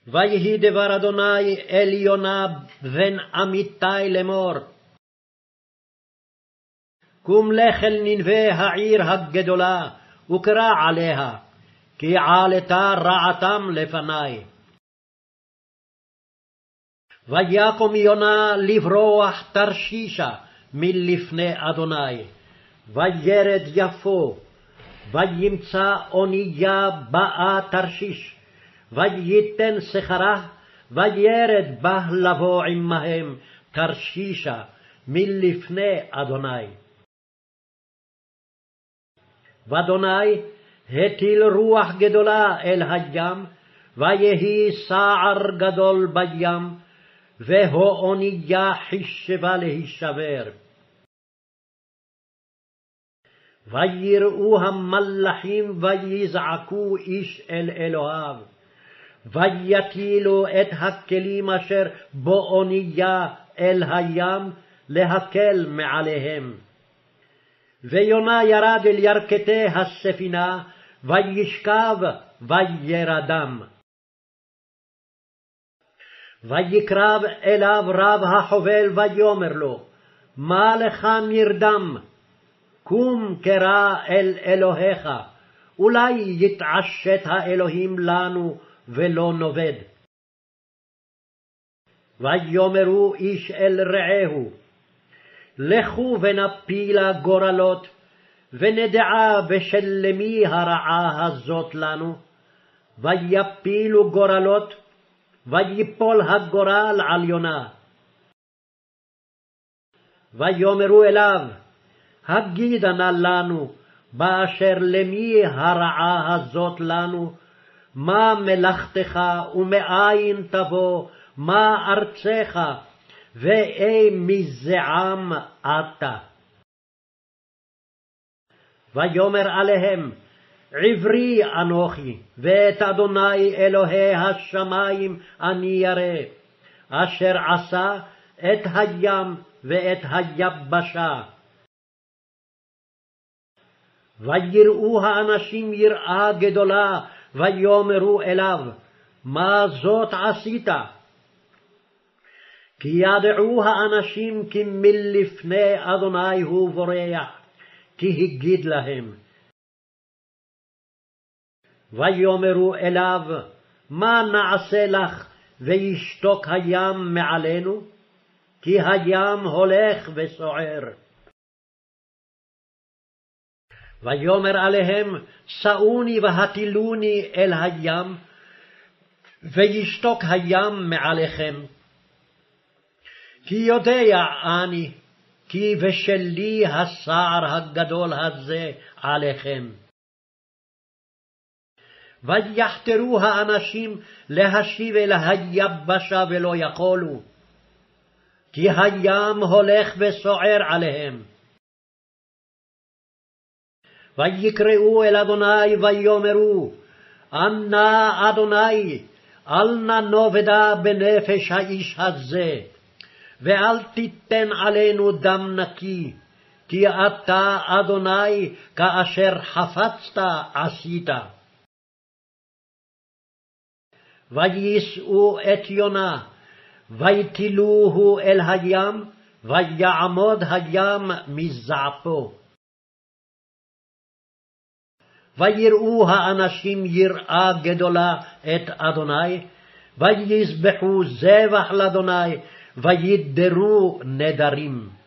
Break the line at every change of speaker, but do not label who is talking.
ויהי דבר אדוני אל יונה בן אמיתי לאמור, קום לך אל ננבה העיר הגדולה, וקרא עליה, כי עלתה רעתם לפני. ויקום יונה לברוח תרשישה מלפני אדוני, וירד יפו, וימצא אונייה באה תרשיש, וייתן שכרה, וירד בה לבוא עמהם תרשישה מלפני אדוני. ואדוני הטיל רוח גדולה אל הים, ויהי סער גדול בים, והאונייה חישבה להישבר. ויראו המלאכים ויזעקו איש אל אלוהיו, ויטילו את הכלים אשר באונייה אל הים להקל מעליהם. ויונה ירד אל ירכתי הספינה, וישכב וירדם. ויקרב אליו רב החובל ויאמר לו, מה לך נרדם? קום קרא אל אלוהיך, אולי יתעשת האלוהים לנו ולא נאבד. ויאמרו איש אל רעהו, לכו ונפילה גורלות, ונדעה בשל מי הרעה הזאת לנו. ויפילו גורלות, ויפול הגורל על יונה. ויאמרו אליו, הגידה נא לנו, באשר למי הרעה הזאת לנו, מה מלאכתך ומאין תבוא, מה ארצך, ואי מזעם אתה. ויאמר עליהם, עברי אנוכי, ואת אדוני אלוהי השמים אני ירא, אשר עשה את הים ואת היבשה. ויראו האנשים יראה גדולה, ויאמרו אליו, מה זאת עשית? כי ידעו האנשים כי מלפני אדוני הוא בורח, כי הגיד להם. ויאמרו אליו, מה נעשה לך וישתוק הים מעלינו? כי הים הולך וסוער. ויאמר עליהם, שאוני והטילוני אל הים, וישתוק הים מעליכם. כי יודע אני, כי בשלי הסער הגדול הזה עליכם. ויחתרו האנשים להשיב אל היבשה ולא יכולו, כי הים הולך וסוער עליהם. ויקראו אל אדוני ויאמרו, אנא אדוני, אל נא נאבדה בנפש האיש הזה, ואל תיתן עלינו דם נקי, כי אתה אדוני כאשר חפצת עשית. ויישאו את יונה, ויטילוהו אל הים, ויעמוד הים מזעפו. ויראו האנשים יראה גדולה את אדוני, ויזבחו זבח לאדוני, וידרו נדרים.